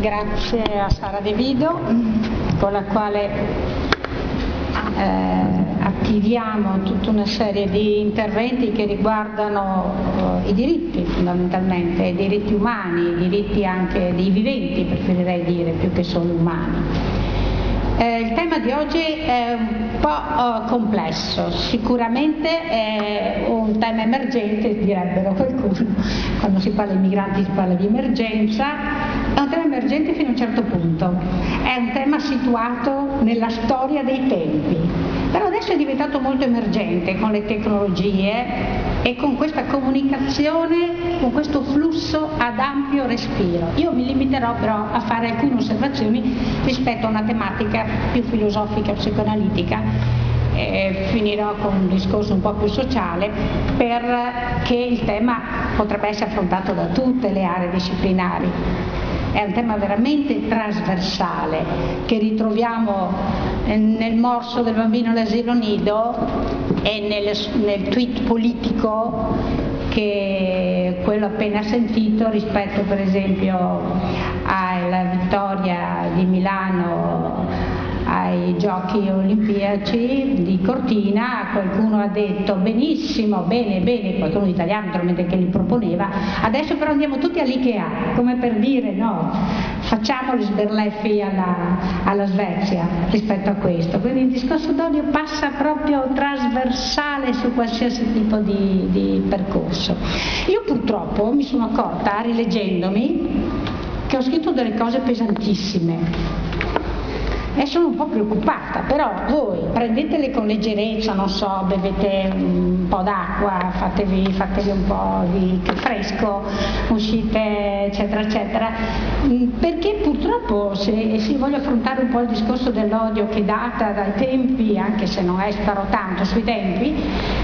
Grazie a Sara De Vido, con la quale attiviamo tutta una serie di interventi che riguardano i diritti, fondamentalmente, i diritti umani, i diritti anche dei viventi, preferirei dire, più che solo umani. Il tema di oggi è un po' complesso, sicuramente è un tema emergente, direbbero qualcuno. Quando si parla di migranti si parla di emergenza, è un tema emergente fino a un certo punto, è un tema situato nella storia dei tempi, però adesso è diventato molto emergente con le tecnologie e con questa comunicazione, con questo flusso ad ampio respiro. Io mi limiterò però a fare alcune osservazioni rispetto a una tematica più filosofica, psicoanalitica. Finirò con un discorso un po' più sociale, perché il tema potrebbe essere affrontato da tutte le aree disciplinari. È un tema veramente trasversale che ritroviamo nel morso del bambino all'asilo nido e nel tweet politico, che quello appena sentito rispetto per esempio alla vittoria di Milano ai giochi olimpiaci di Cortina. Qualcuno ha detto benissimo, bene, qualcuno italiano naturalmente che li proponeva, adesso però andiamo tutti all'Ikea, come per dire no, facciamo gli sberleffi alla Svezia rispetto a questo. Quindi il discorso d'odio passa proprio trasversale su qualsiasi tipo di percorso. Io purtroppo mi sono accorta, rileggendomi, che ho scritto delle cose pesantissime e sono un po' preoccupata, però voi prendetele con leggerezza, non so, bevete un po' d'acqua, fatevi un po' di fresco, uscite eccetera eccetera, perché purtroppo se voglio affrontare un po' il discorso dell'odio che data dai tempi, anche se non starò tanto sui tempi,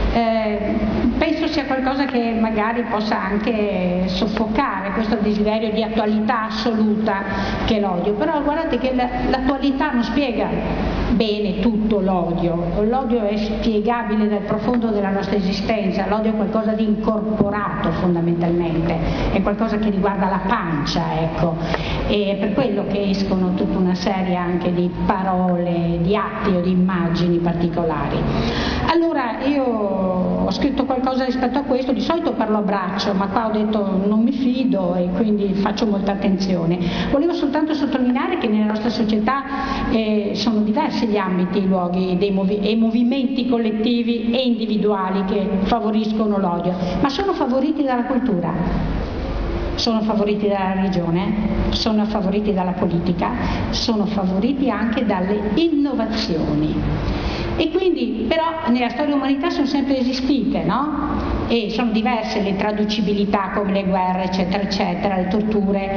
penso sia qualcosa che magari possa anche soffocare questo desiderio di attualità assoluta che è l'odio. Però guardate che l'attualità non spiega bene tutto l'odio è spiegabile dal profondo della nostra esistenza, l'odio è qualcosa di incorporato fondamentalmente, è qualcosa che riguarda la pancia, ecco, e è per quello che escono tutta una serie anche di parole, di atti o di immagini particolari. Allora io ho scritto qualcosa rispetto a questo, di solito parlo a braccio, ma qua ho detto non mi fido e quindi faccio molta attenzione. Volevo soltanto sottolineare che nella nostra società sono diversi gli ambiti, i luoghi e i movimenti collettivi e individuali che favoriscono l'odio, ma sono favoriti dalla cultura, sono favoriti dalla religione, sono favoriti dalla politica, sono favoriti anche dalle innovazioni. E quindi però nella storia dell'umanità sono sempre esistite, no? E sono diverse le traducibilità come le guerre eccetera eccetera, le torture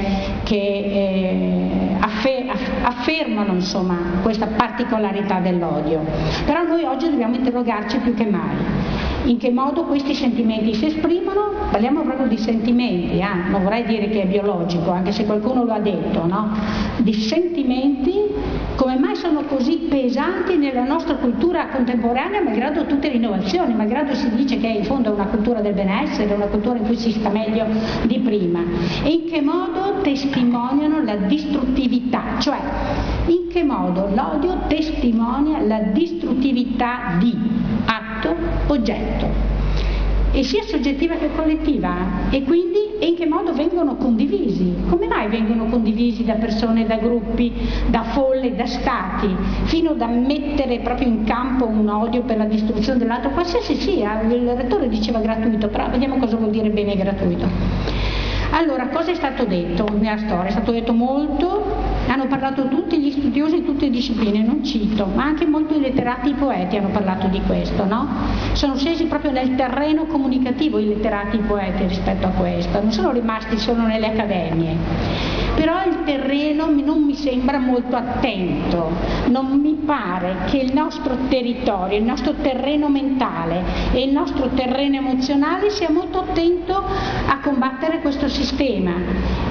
che affermano insomma questa particolarità dell'odio. Però noi oggi dobbiamo interrogarci più che mai in che modo questi sentimenti si esprimono. Parliamo proprio di sentimenti, non vorrei dire che è biologico, anche se qualcuno lo ha detto, no? Di sentimenti, come mai sono così pesanti nella nostra cultura contemporanea, malgrado tutte le innovazioni, malgrado si dice che in fondo è una cultura del benessere, una cultura in cui si sta meglio di prima, e in che modo testimoniano la distruttività, cioè in che modo l'odio testimonia la distruttività di atto, oggetto, e sia soggettiva che collettiva, e quindi in che modo vengono condivisi, come mai vengono condivisi da persone, da gruppi, da folle, da stati, fino da mettere proprio in campo un odio per la distruzione dell'altro, qualsiasi sia. Il rettore diceva gratuito, però vediamo cosa vuol dire bene gratuito. Allora, cosa è stato detto nella storia? È stato detto molto, hanno parlato tutti gli studiosi di tutte le discipline, non cito, ma anche molti letterati e poeti hanno parlato di questo, no? Sono scesi proprio nel terreno comunicativo i letterati e i poeti rispetto a questo, non sono rimasti solo nelle accademie. Però il terreno non mi sembra molto attento, non mi pare che il nostro territorio, il nostro terreno mentale e il nostro terreno emozionale sia molto attento a combattere questo sistema.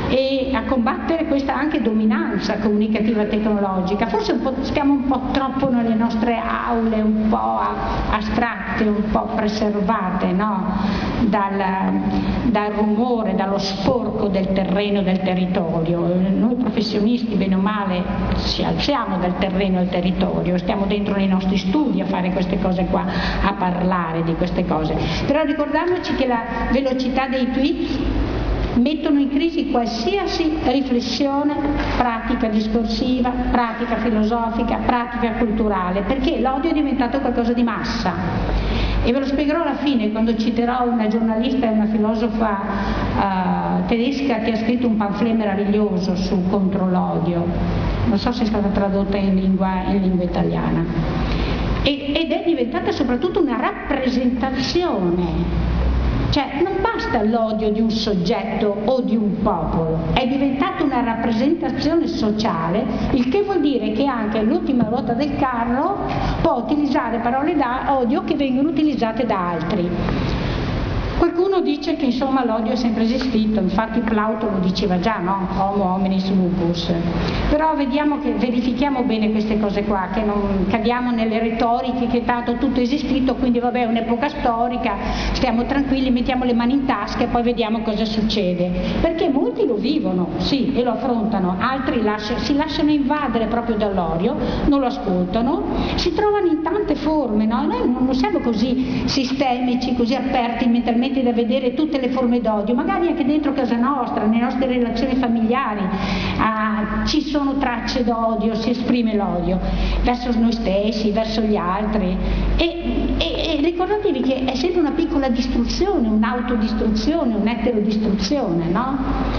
e a combattere questa anche dominanza comunicativa tecnologica. Forse stiamo un po' troppo nelle nostre aule, un po' astratte, un po' preservate, no? Dal rumore, dallo sporco del terreno e del territorio. Noi professionisti, bene o male, ci alziamo dal terreno al territorio, stiamo dentro nei nostri studi a fare queste cose qua, a parlare di queste cose. Però ricordiamoci che la velocità dei tweet mettono in crisi qualsiasi riflessione pratica discorsiva, pratica filosofica, pratica culturale, perché l'odio è diventato qualcosa di massa. E ve lo spiegherò alla fine, quando citerò una giornalista e una filosofa tedesca che ha scritto un pamphlet meraviglioso contro l'odio. Non so se è stata tradotta in lingua italiana. Ed è diventata soprattutto una rappresentazione. Cioè non basta l'odio di un soggetto o di un popolo, è diventata una rappresentazione sociale, il che vuol dire che anche l'ultima ruota del carro può utilizzare parole d'odio che vengono utilizzate da altri. Qualcuno dice che insomma l'odio è sempre esistito, infatti Plauto lo diceva già, no? Homo hominis lupus. Però verifichiamo bene queste cose qua, che non cadiamo nelle retoriche che tanto tutto è esistito, quindi vabbè è un'epoca storica, stiamo tranquilli, mettiamo le mani in tasca e poi vediamo cosa succede. Perché molti lo vivono, sì, e lo affrontano, altri si lasciano invadere proprio dall'odio, non lo ascoltano, si trovano in tante forme, no? Noi non siamo così sistemici, così aperti mentalmente da vedere tutte le forme d'odio, magari anche dentro casa nostra, nelle nostre relazioni familiari ci sono tracce d'odio, si esprime l'odio verso noi stessi, verso gli altri e ricordatevi che è sempre una piccola distruzione, un'autodistruzione, un'eterodistruzione, no?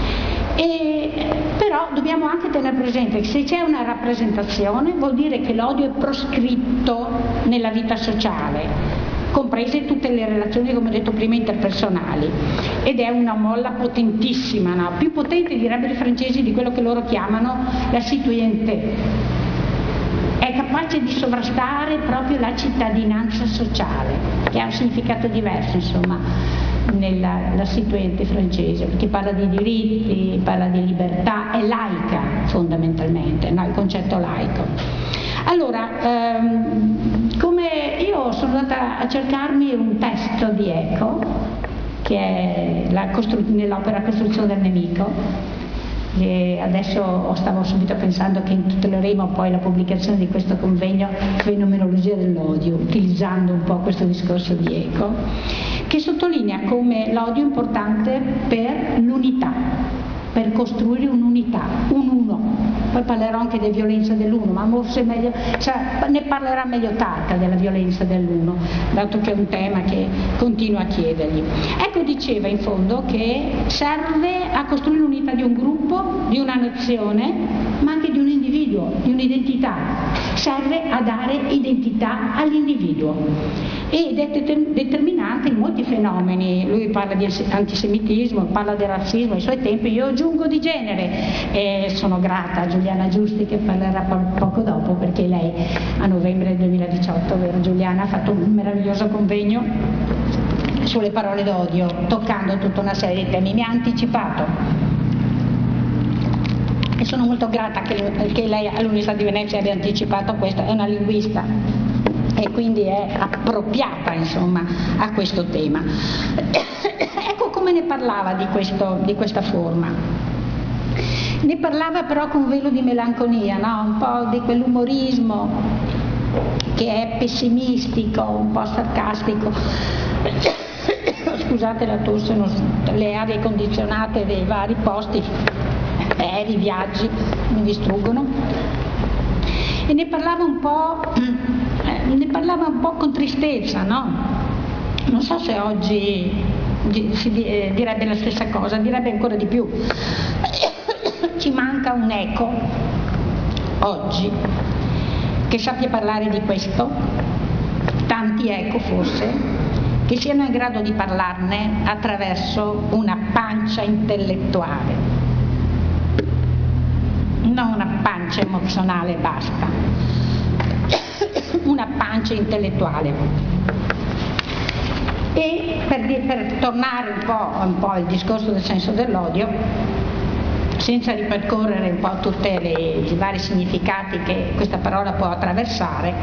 Però dobbiamo anche tenere presente che se c'è una rappresentazione vuol dire che l'odio è proscritto nella vita sociale, comprese tutte le relazioni, come ho detto prima, interpersonali, ed è una molla potentissima, no? Più potente, direbbero i francesi, di quello che loro chiamano la citoyenneté. È capace di sovrastare proprio la cittadinanza sociale, che ha un significato diverso, insomma, nella citoyenneté francese, perché parla di diritti, parla di libertà, è laica fondamentalmente, no? Il concetto laico. Allora, come io sono andata a cercarmi un testo di Eco, che è nell'opera Costruzione del nemico, e adesso stavo subito pensando che intitoleremo poi la pubblicazione di questo convegno Fenomenologia dell'odio, utilizzando un po' questo discorso di Eco, che sottolinea come l'odio è importante per l'unità, per costruire un'unità, un uno. Poi parlerò anche della violenza dell'uno, ma forse meglio, ne parlerà meglio Tarka della violenza dell'uno, dato che è un tema che continuo a chiedergli. Ecco, diceva in fondo che serve a costruire l'unità di un gruppo, di una nazione, ma anche di un individuo, di un'identità. Serve a dare identità all'individuo ed è determinante in molti fenomeni. Lui parla di antisemitismo, parla del razzismo ai suoi tempi, io aggiungo di genere, e sono grata a Giuliana Giusti che parlerà poco dopo, perché lei a novembre 2018, vero Giuliana, ha fatto un meraviglioso convegno sulle parole d'odio, toccando tutta una serie di temi. Mi ha anticipato e sono molto grata che lei all'Università di Venezia abbia anticipato questo. È una linguista e quindi è appropriata, insomma, a questo tema. Ecco come ne parlava di questa forma. Ne parlava però con un velo di melanconia, no? Un po' di quell'umorismo che è pessimistico, un po' sarcastico. Scusate la tosse, le arie condizionate dei vari posti, aerei, viaggi mi distruggono. E ne parlava un po' con tristezza, no? Non so se oggi si direbbe la stessa cosa, direbbe ancora di più. Ci manca un Eco oggi che sappia parlare di questo, tanti Eco forse, che siano in grado di parlarne attraverso una pancia intellettuale, non una pancia emozionale, basta, una pancia intellettuale. E per tornare un po' al discorso del senso dell'odio, senza ripercorrere un po' tutti i vari significati che questa parola può attraversare,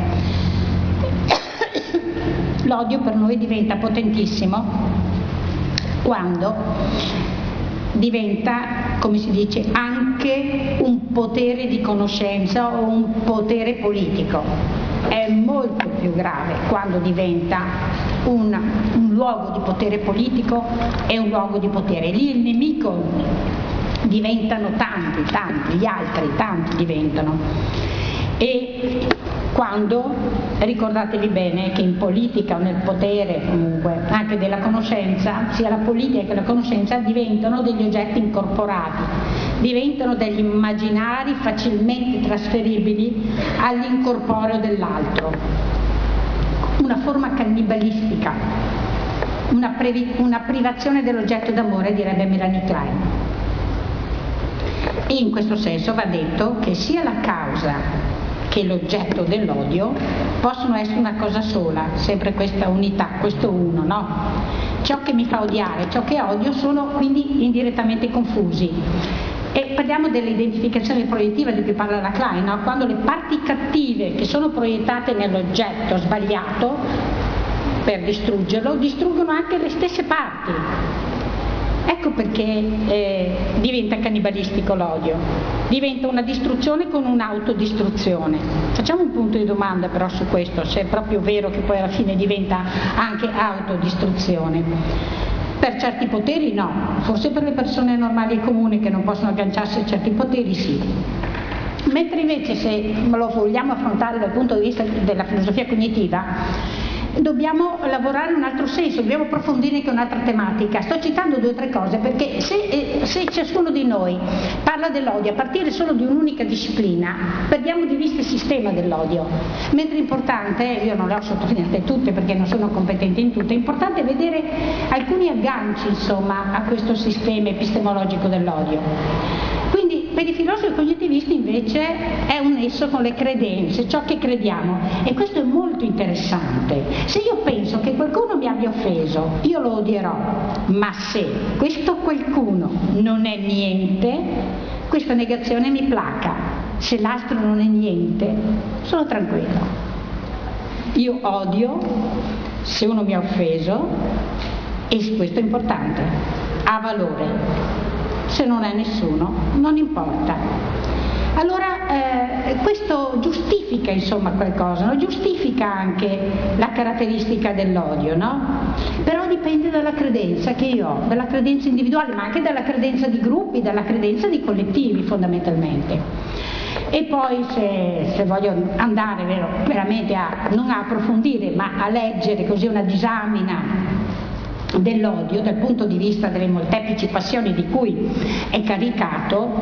l'odio per noi diventa potentissimo quando diventa, come si dice, anche un potere di conoscenza o un potere politico. È molto più grave quando diventa un luogo di potere politico e un luogo di potere. Lì il nemico diventano tanti, gli altri tanti diventano. E quando, ricordatevi bene che in politica o nel potere comunque anche della conoscenza, sia la politica che la conoscenza diventano degli oggetti incorporati, diventano degli immaginari facilmente trasferibili all'incorporeo dell'altro, una forma cannibalistica, una privazione dell'oggetto d'amore, direbbe Melanie Klein. E in questo senso va detto che sia la causa che l'oggetto dell'odio possono essere una cosa sola, sempre questa unità, questo uno, no? Ciò che mi fa odiare, ciò che odio sono quindi indirettamente confusi. E parliamo dell'identificazione proiettiva di cui parla la Klein, no? Quando le parti cattive che sono proiettate nell'oggetto sbagliato per distruggerlo, distruggono anche le stesse parti. Ecco perché diventa cannibalistico l'odio, diventa una distruzione con un'autodistruzione. Facciamo un punto di domanda però su questo, se è proprio vero che poi alla fine diventa anche autodistruzione. Per certi poteri no, forse per le persone normali e comuni che non possono agganciarsi a certi poteri sì. Mentre invece se lo vogliamo affrontare dal punto di vista della filosofia cognitiva, dobbiamo lavorare in un altro senso, dobbiamo approfondire anche un'altra tematica. Sto citando 2 o 3 cose perché se ciascuno di noi parla dell'odio a partire solo di un'unica disciplina, perdiamo di vista il sistema dell'odio. Mentre è importante, io non le ho sottolineate tutte perché non sono competente in tutte, è importante vedere alcuni agganci insomma a questo sistema epistemologico dell'odio. Per i filosofi cognitivisti invece è un nesso con le credenze, ciò che crediamo, e questo è molto interessante. Se io penso che qualcuno mi abbia offeso, io lo odierò, ma se questo qualcuno non è niente, questa negazione mi placa. Se l'altro non è niente, sono tranquilla. Io odio se uno mi ha offeso, e questo è importante, ha valore. Se non è nessuno, non importa. Allora questo giustifica insomma qualcosa, no? Giustifica anche la caratteristica dell'odio, no? Però dipende dalla credenza che io ho, dalla credenza individuale, ma anche dalla credenza di gruppi, dalla credenza di collettivi fondamentalmente. E poi se voglio andare veramente non a approfondire, ma a leggere così una disamina dell'odio dal punto di vista delle molteplici passioni di cui è caricato,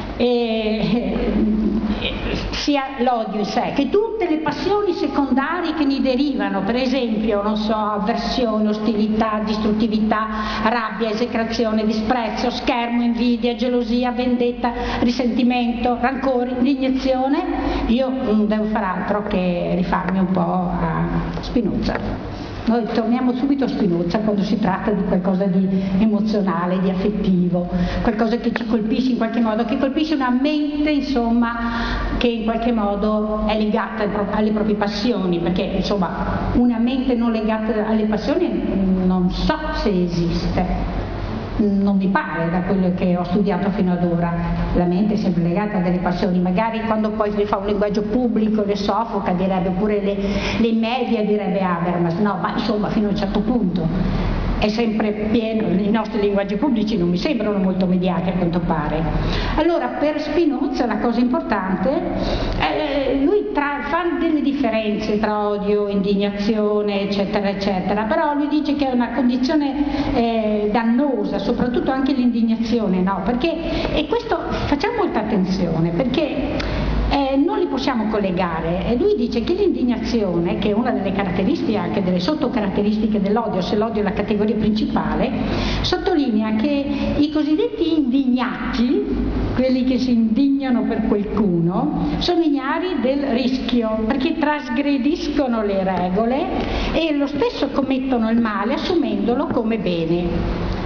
sia l'odio in sé che tutte le passioni secondarie che ne derivano, per esempio, non so, avversione, ostilità, distruttività, rabbia, esecrazione, disprezzo, schermo, invidia, gelosia, vendetta, risentimento, rancore, indignazione. Io non devo far altro che rifarmi un po' a Spinoza. Noi torniamo subito a Spinoza quando si tratta di qualcosa di emozionale, di affettivo, qualcosa che ci colpisce in qualche modo, che colpisce una mente insomma che in qualche modo è legata alle proprie passioni, perché insomma una mente non legata alle passioni non so se esiste. Non mi pare, da quello che ho studiato fino ad ora. La mente è sempre legata a delle passioni, magari quando poi si fa un linguaggio pubblico le soffoca, direbbe, oppure le media, direbbe Habermas, no, ma insomma fino a un certo punto è sempre pieno. I nostri linguaggi pubblici non mi sembrano molto mediati a quanto pare. Allora per Spinoza la cosa importante lui fa delle differenze tra odio, indignazione eccetera eccetera, però lui dice che è una condizione dannosa, soprattutto anche l'indignazione, no? Perché, e questo facciamo molta attenzione perché non li possiamo collegare, e lui dice che l'indignazione, che è una delle caratteristiche, anche delle sottocaratteristiche dell'odio, se l'odio è la categoria principale, sottolinea che i cosiddetti indignati, quelli che si indignano per qualcuno, sono ignari del rischio, perché trasgrediscono le regole e lo stesso commettono il male assumendolo come bene.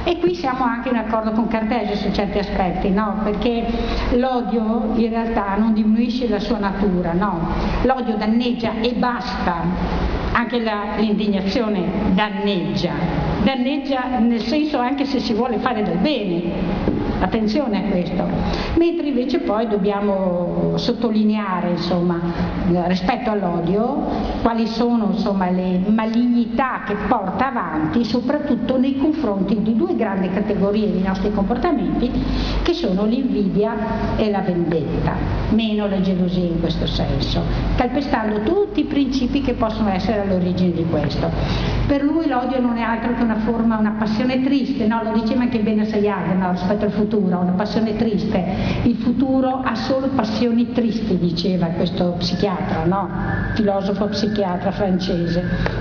E qui siamo anche in accordo con Cartesio su certi aspetti, no? Perché l'odio in realtà non diminuisce la sua natura, no? L'odio danneggia e basta, anche l'indignazione danneggia nel senso anche se si vuole fare del bene. Attenzione a questo, mentre invece poi dobbiamo sottolineare insomma, rispetto all'odio quali sono insomma, le malignità che porta avanti soprattutto nei confronti di due grandi categorie dei nostri comportamenti che sono l'invidia e la vendetta, meno la gelosia in questo senso, calpestando tutti i principi che possono essere all'origine di questo. Per lui l'odio non è altro che una forma, una passione triste, no? Lo diceva anche bene Sayag, no? Rispetto al futuro, una passione triste. Il futuro ha solo passioni tristi, diceva questo psichiatra, no? Filosofo psichiatra francese.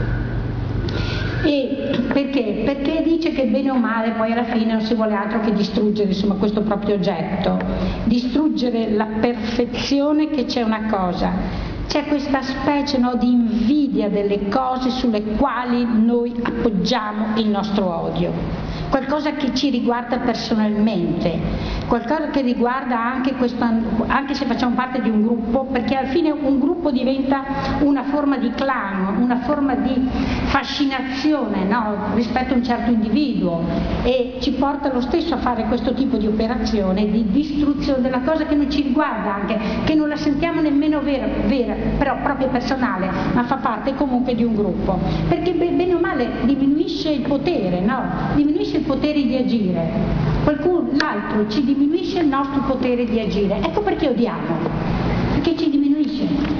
E perché? Perché dice che bene o male poi alla fine non si vuole altro che distruggere insomma, questo proprio oggetto, distruggere la perfezione che c'è una cosa. C'è questa specie no, di invidia delle cose sulle quali noi appoggiamo il nostro odio, qualcosa che ci riguarda personalmente, qualcosa che riguarda anche questo, anche se facciamo parte di un gruppo, perché alla fine un gruppo diventa una forma di clan, una forma di fascinazione no, rispetto a un certo individuo e ci porta lo stesso a fare questo tipo di operazione di distruzione della cosa che non ci riguarda anche, che non la sentiamo nemmeno vera, però proprio personale, ma fa parte comunque di un gruppo, perché bene o male diminuisce il potere, no? Diminuisce il potere di agire, l'altro ci diminuisce il nostro potere di agire, ecco perché odiamo, perché ci diminuisce.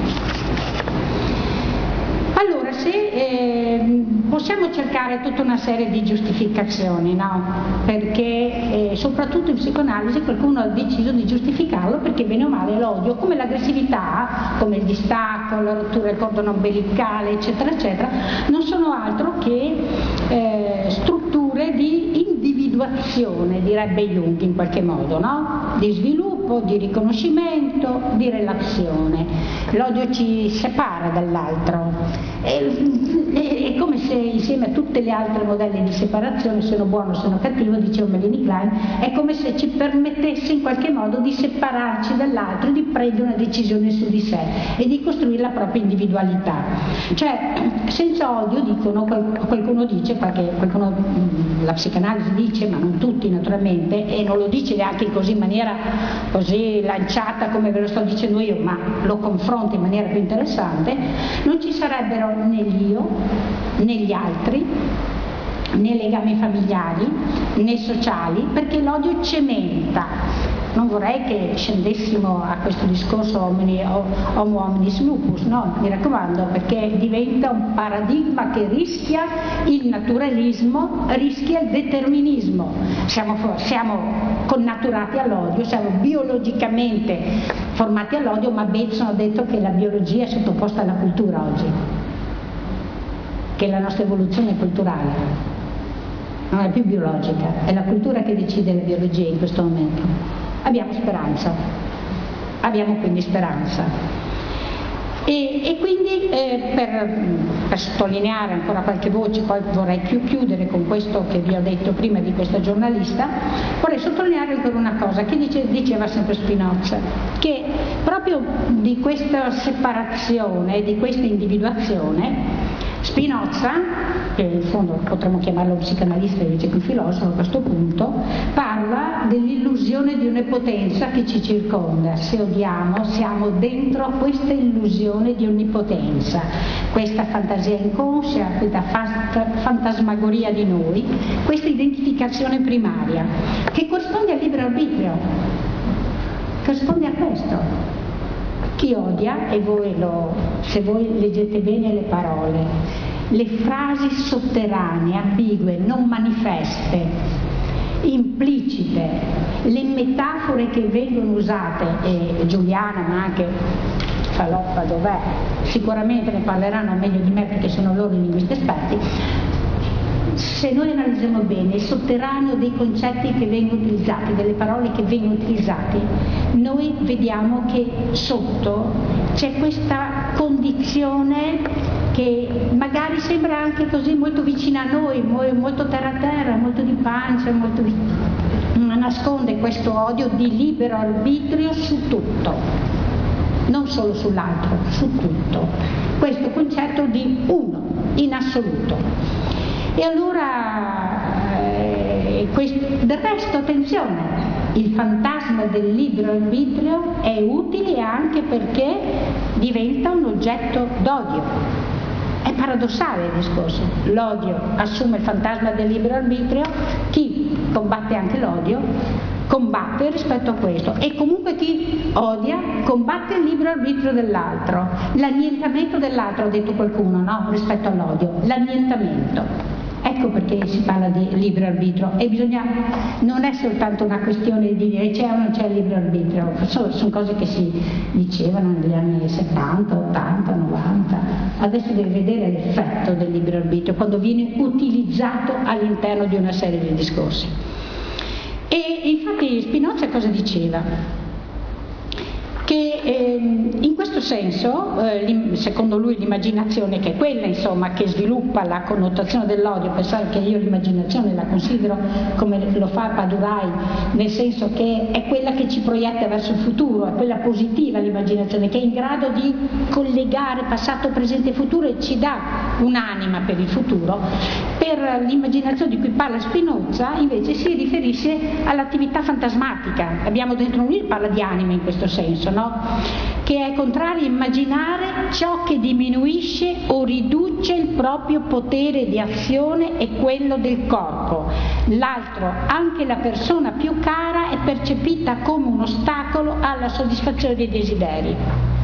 Allora, se possiamo cercare tutta una serie di giustificazioni, no? Perché soprattutto in psicoanalisi qualcuno ha deciso di giustificarlo perché bene o male l'odio, come l'aggressività, come il distacco, la rottura del cordone ombelicale, eccetera, eccetera, non sono altro che strutture di individuazione, direbbe Jung in qualche modo, no? Di sviluppo, di riconoscimento, di relazione. L'odio ci separa dall'altro. È come se insieme a tutte le altre modelli di separazione, siano buono o siano cattivo, diceva Melanie Klein, è come se ci permettesse in qualche modo di separarci dall'altro, di prendere una decisione su di sé e di costruire la propria individualità. Cioè, senza odio, dicono, qualcuno dice, la psicanalisi dice, ma non tutti naturalmente, e non lo dice neanche così in maniera così lanciata come ve lo sto dicendo io, ma lo confronta in maniera più interessante, non ci sarebbero né l'io, né gli altri, né legami familiari, né sociali, perché l'odio cementa. Non vorrei che scendessimo a questo discorso homo hominis lupus, no, mi raccomando, perché diventa un paradigma che rischia il naturalismo, rischia il determinismo. Siamo connaturati all'odio, siamo biologicamente formati all'odio, ma Bateson ha detto che la biologia è sottoposta alla cultura oggi, che la nostra evoluzione è culturale, non è più biologica, è la cultura che decide la biologia in questo momento. Abbiamo speranza, abbiamo quindi speranza. E quindi per sottolineare ancora qualche voce, poi vorrei chiudere con questo che vi ho detto prima di questa giornalista, vorrei sottolineare ancora una cosa che diceva sempre Spinoza, che proprio di questa separazione, di questa individuazione, Spinoza, che in fondo potremmo chiamarlo un psicanalista invece che un filosofo a questo punto, parla dell'illusione di onnipotenza che ci circonda. Se odiamo, siamo dentro a questa illusione di onnipotenza, questa fantasia inconscia, questa fantasmagoria di noi, questa identificazione primaria, che corrisponde al libero arbitrio, corrisponde a questo. Chi odia, e se voi leggete bene le parole, le frasi sotterranee, ambigue, non manifeste, implicite, le metafore che vengono usate, e Giuliana ma anche Faloppa dov'è, sicuramente ne parleranno meglio di me perché sono loro i linguisti esperti. Se noi analizziamo bene il sotterraneo dei concetti che vengono utilizzati, delle parole che vengono utilizzate, noi vediamo che sotto c'è questa condizione che magari sembra anche così molto vicina a noi, molto terra a terra, molto di pancia, ma nasconde questo odio di libero arbitrio su tutto, non solo sull'altro, su tutto. Questo concetto di uno, in assoluto. E allora, del resto, attenzione, il fantasma del libero arbitrio è utile anche perché diventa un oggetto d'odio. È paradossale il discorso. L'odio assume il fantasma del libero arbitrio, chi combatte anche l'odio combatte rispetto a questo, e comunque chi odia combatte il libero arbitrio dell'altro, l'annientamento dell'altro, ha detto qualcuno, no? Rispetto all'odio, l'annientamento. Ecco perché si parla di libero arbitrio, e non è soltanto una questione di dire c'è o non c'è il libero arbitrio, sono cose che si dicevano negli anni 70, 80, 90, adesso devi vedere l'effetto del libero arbitrio quando viene utilizzato all'interno di una serie di discorsi. E infatti Spinoza cosa diceva? Che in questo senso, secondo lui, l'immaginazione, che è quella insomma che sviluppa la connotazione dell'odio, pensare che io l'immaginazione la considero come lo fa Padurai, nel senso che è quella che ci proietta verso il futuro, è quella positiva l'immaginazione, che è in grado di collegare passato, presente e futuro e ci dà un'anima per il futuro. Per l'immaginazione di cui parla Spinoza invece si riferisce all'attività fantasmatica. Abbiamo dentro lui, parla di anima in questo senso, no? Che è contrario a immaginare ciò che diminuisce o riduce il proprio potere di azione e quello del corpo. L'altro, anche la persona più cara, è percepita come un ostacolo alla soddisfazione dei desideri.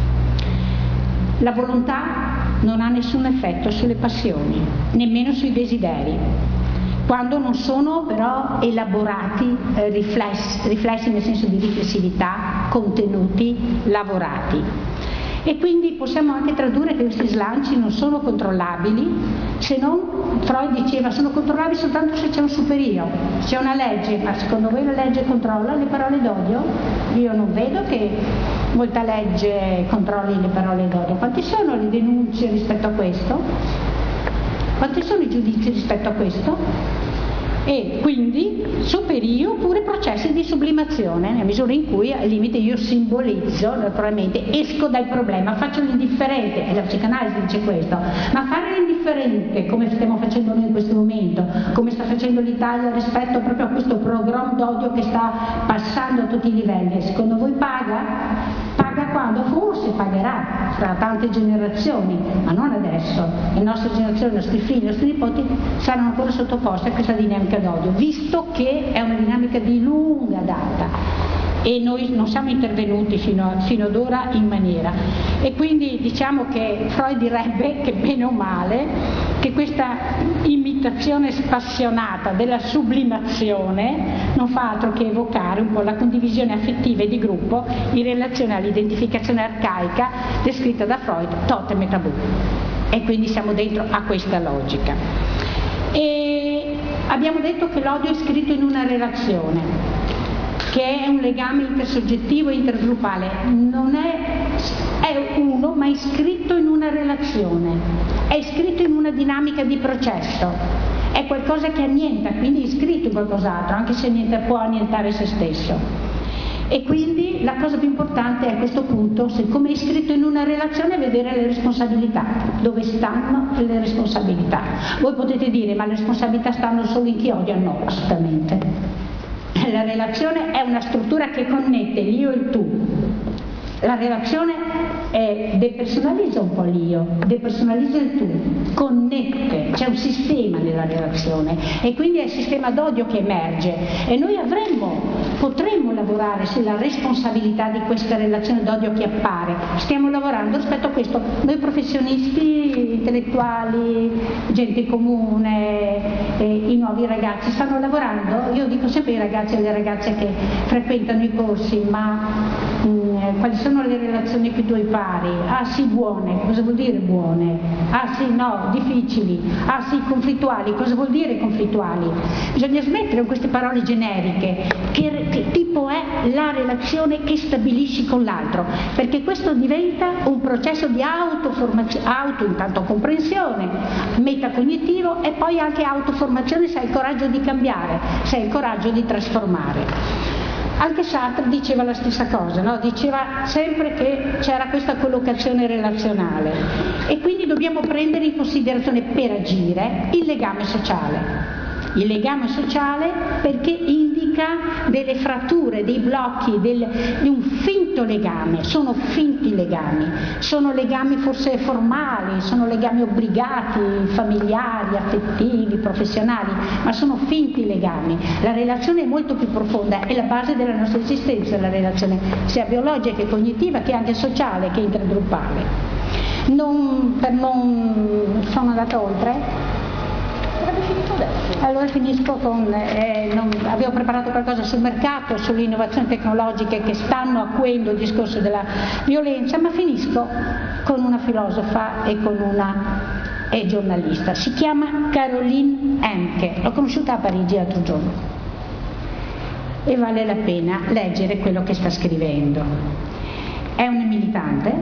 La volontà non ha nessun effetto sulle passioni, nemmeno sui desideri, quando non sono però elaborati, riflessi nel senso di riflessività, contenuti, lavorati. E quindi possiamo anche tradurre che questi slanci non sono controllabili, se non, Freud diceva, sono controllabili soltanto se c'è un superio, c'è una legge. Ma secondo voi la legge controlla le parole d'odio? Io non vedo che molta legge controlli le parole d'odio. Quante sono le denunce rispetto a questo? Quanti sono i giudizi rispetto a questo? E quindi superio oppure processi di sublimazione, nella misura in cui al limite io simbolizzo, naturalmente esco dal problema, faccio l'indifferente, e la psicanalisi dice questo, ma fare l'indifferente come stiamo facendo noi in questo momento, come sta facendo l'Italia rispetto proprio a questo programma d'odio che sta passando a tutti i livelli, secondo voi paga? Paga quando? Forse pagherà fra tante generazioni, ma non adesso. Le nostre generazioni, i nostri figli, i nostri nipoti saranno ancora sottoposti a questa dinamica d'odio, visto che è una dinamica di lunga data e noi non siamo intervenuti fino ad ora in maniera. E quindi diciamo che Freud direbbe che bene o male che questa imitazione spassionata della sublimazione non fa altro che evocare un po' la condivisione affettiva e di gruppo in relazione all'identificazione arcaica descritta da Freud, totem e tabù. E quindi siamo dentro a questa logica. E abbiamo detto che l'odio è scritto in una relazione, che è un legame intersoggettivo e intergruppale, non è uno, ma è iscritto in una relazione, è iscritto in una dinamica di processo, è qualcosa che annienta, quindi è iscritto in qualcos'altro, anche se può annientare se stesso. E quindi la cosa più importante è a questo punto, siccome è iscritto in una relazione, vedere le responsabilità, dove stanno le responsabilità. Voi potete dire, ma le responsabilità stanno solo in chi odia? No, assolutamente. La relazione è una struttura che connette l'io e il tu. La relazione depersonalizza un po' l'io, depersonalizza il tu, connette, c'è un sistema nella relazione e quindi è il sistema d'odio che emerge e noi potremmo lavorare sulla responsabilità di questa relazione d'odio che appare. Stiamo lavorando rispetto a questo, noi professionisti, intellettuali, gente comune, i nuovi ragazzi stanno lavorando. Io dico sempre ai ragazzi e alle ragazze che frequentano i corsi, ma quali sono le relazioni che tu hai pari? Ah sì, buone, cosa vuol dire buone? Ah sì, no, difficili. Ah sì, conflittuali, cosa vuol dire conflittuali? Bisogna smettere con queste parole generiche, che tipo è la relazione che stabilisci con l'altro, perché questo diventa un processo di auto intanto comprensione, metacognitivo e poi anche autoformazione se hai il coraggio di cambiare, se hai il coraggio di trasformare. Anche Sartre diceva la stessa cosa, no? Diceva sempre che c'era questa collocazione relazionale e quindi dobbiamo prendere in considerazione per agire il legame sociale. Il legame sociale perché indica delle fratture, dei blocchi, di un finto legame, sono finti legami, sono legami forse formali, sono legami obbligati, familiari, affettivi, professionali, ma sono finti legami. La relazione è molto più profonda, è la base della nostra esistenza, la relazione sia biologica che cognitiva, che anche sociale, che intergruppale. Sono andata oltre? Allora finisco con, avevo preparato qualcosa sul mercato, sulle innovazioni tecnologiche che stanno acuendo il discorso della violenza, ma finisco con una filosofa e con è giornalista, si chiama Caroline Emke, l'ho conosciuta a Parigi l'altro giorno e vale la pena leggere quello che sta scrivendo. È una militante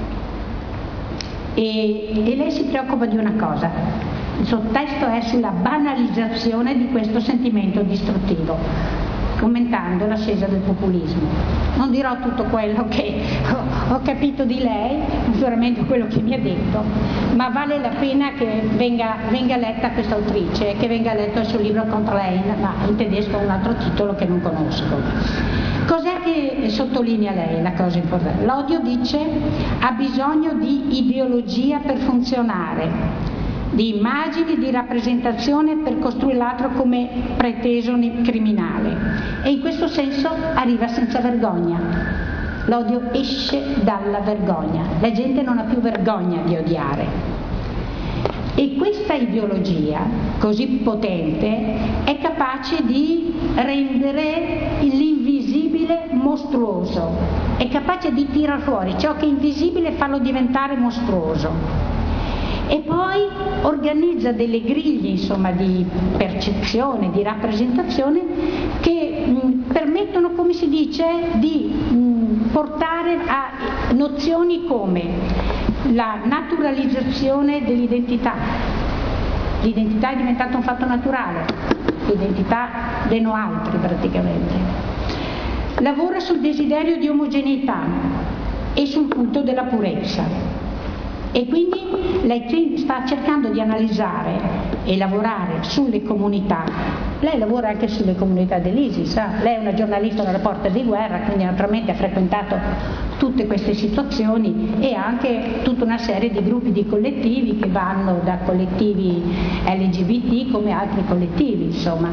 e lei si preoccupa di una cosa. Il sottesto è sulla banalizzazione di questo sentimento distruttivo, commentando l'ascesa del populismo. Non dirò tutto quello che ho capito di lei, naturalmente quello che mi ha detto, ma vale la pena che venga letta questa autrice, che venga letto il suo libro Contre l'Haine, ma in tedesco ha un altro titolo che non conosco. Cos'è che sottolinea lei la cosa importante? L'odio, dice, ha bisogno di ideologia per funzionare, di immagini, di rappresentazione per costruire l'altro come preteso criminale e in questo senso arriva senza vergogna. L'odio esce dalla vergogna, la gente non ha più vergogna di odiare e questa ideologia così potente è capace di rendere l'invisibile mostruoso, è capace di tirar fuori ciò che è invisibile e farlo diventare mostruoso. E poi organizza delle griglie, insomma, di percezione, di rappresentazione che permettono, come si dice, di portare a nozioni come la naturalizzazione dell'identità. L'identità è diventata un fatto naturale, l'identità dei no altri praticamente. Lavora sul desiderio di omogeneità e sul culto della purezza. E quindi lei sta cercando di analizzare e lavorare sulle comunità. Lei lavora anche sulle comunità dell'ISIS, lei è una giornalista della porta di guerra, quindi naturalmente ha frequentato tutte queste situazioni e anche tutta una serie di gruppi di collettivi che vanno da collettivi LGBT come altri collettivi, insomma,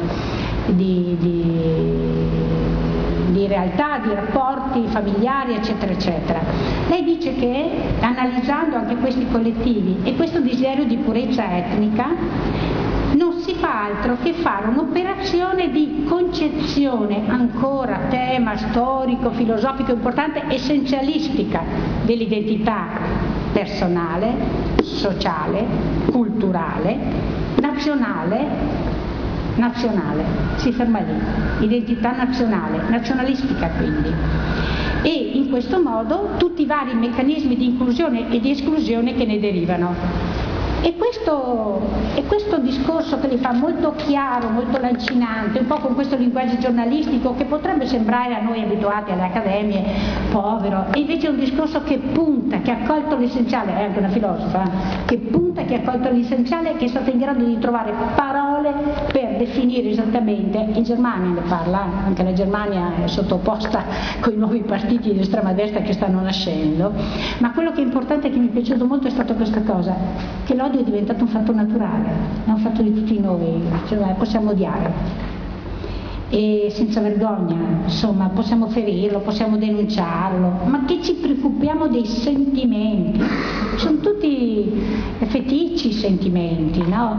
di realtà, di rapporti familiari, eccetera, eccetera. Lei dice che, analizzando anche questi collettivi e questo desiderio di purezza etnica, non si fa altro che fare un'operazione di concezione, ancora tema storico, filosofico importante, essenzialistica dell'identità personale, sociale, culturale, nazionale, si ferma lì, identità nazionale, nazionalistica quindi. E in questo modo tutti i vari meccanismi di inclusione e di esclusione che ne derivano. E questo discorso che li fa molto chiaro, molto lancinante, un po' con questo linguaggio giornalistico che potrebbe sembrare a noi abituati alle accademie povero, e invece è un discorso che punta, che ha colto l'essenziale, è anche una filosofa, che punta, che ha colto l'essenziale, che è stata in grado di trovare parole per definire esattamente. In Germania ne parla, anche la Germania è sottoposta con i nuovi partiti di estrema destra che stanno nascendo, ma quello che è importante e che mi è piaciuto molto è stata questa cosa, che l'odio è diventato un fatto naturale, è un fatto di tutti noi, cioè possiamo odiare. e senza vergogna, insomma, possiamo ferirlo, possiamo denunciarlo, ma che ci preoccupiamo dei sentimenti, sono tutti feticci i sentimenti, no?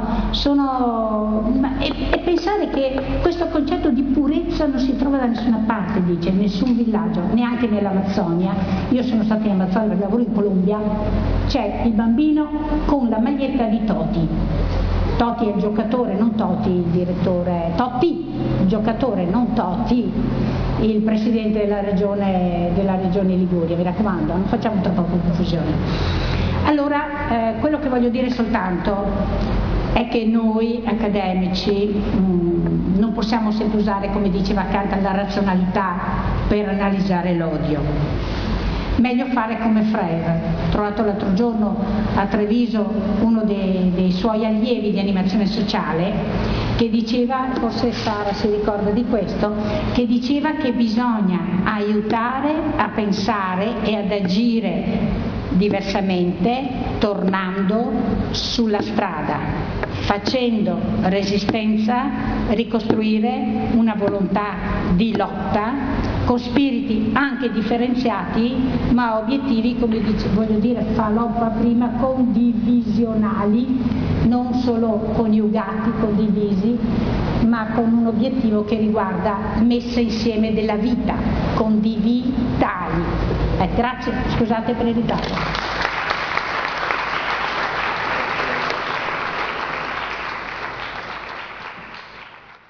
E pensare che questo concetto di purezza non si trova da nessuna parte, dice, in nessun villaggio, neanche nell'Amazzonia. Io sono stata in Amazzonia per lavoro in Colombia, c'è il bambino con la maglietta di Totti. Totti è il giocatore, non Totti il direttore, Totti, il giocatore, non Totti, il presidente della regione Liguria, mi raccomando, non facciamo troppa confusione. Allora, quello che voglio dire soltanto è che noi accademici non possiamo sempre usare, come diceva Kant, la razionalità per analizzare l'odio. Meglio fare come Freire. Ho trovato l'altro giorno a Treviso uno dei suoi allievi di animazione sociale che diceva, forse Sara si ricorda di questo, che diceva che bisogna aiutare a pensare e ad agire diversamente tornando sulla strada, facendo resistenza, ricostruire una volontà di lotta con spiriti anche differenziati, ma obiettivi, come voglio dire, Faloppa prima, condivisionali, non solo coniugati, condivisi, ma con un obiettivo che riguarda messa insieme della vita, condivitali. Grazie, scusate per il ritardo.